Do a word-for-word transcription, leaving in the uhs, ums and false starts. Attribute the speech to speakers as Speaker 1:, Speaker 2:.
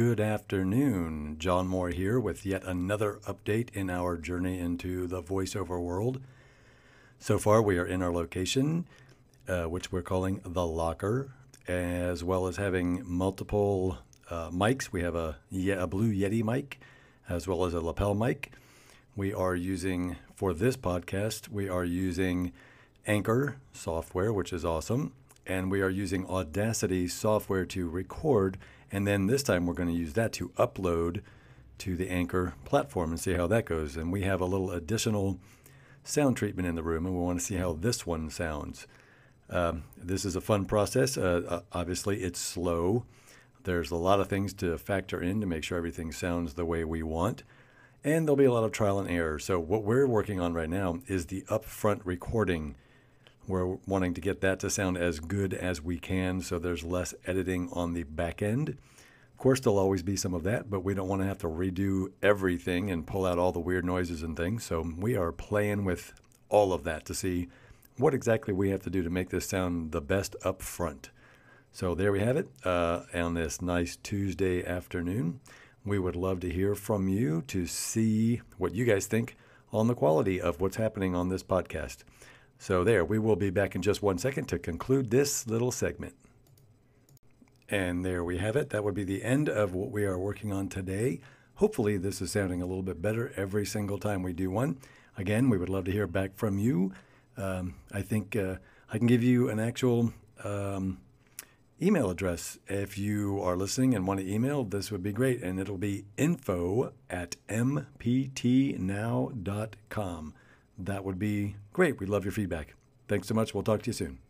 Speaker 1: good afternoon. John Moore here with yet another update in our journey into the voiceover world. So far, we are in our location, uh, which we're calling The Locker, as well as having multiple uh, mics. We have a, a Blue Yeti mic, as well as a lapel mic. We are using, for this podcast, we are using Anchor software, which is awesome. And we are using Audacity software to record. And then this time we're going to use that to upload to the Anchor platform and see how that goes. And we have a little additional sound treatment in the room, and we want to see how this one sounds. Um, this is a fun process. Uh, uh, obviously, it's slow. There's a lot of things to factor in to make sure everything sounds the way we want. And there'll be a lot of trial and error. So what we're working on right now is the upfront recording. We're wanting to get that to sound as good as we can, so there's less editing on the back end. Of course, there'll always be some of that, but we don't want to have to redo everything and pull out all the weird noises and things. So we are playing with all of that to see what exactly we have to do to make this sound the best up front. So there we have it uh, on this nice Tuesday afternoon. We would love to hear from you to see what you guys think on the quality of what's happening on this podcast. So there, we will be back in just one second to conclude this little segment. And there we have it. That would be the end of what we are working on today. Hopefully this is sounding a little bit better every single time we do one. Again, we would love to hear back from you. Um, I think uh, I can give you an actual um, email address. If you are listening and want to email, this would be great. And it'll be info at m p t now dot com. That would be great. We'd love your feedback. Thanks so much. We'll talk to you soon.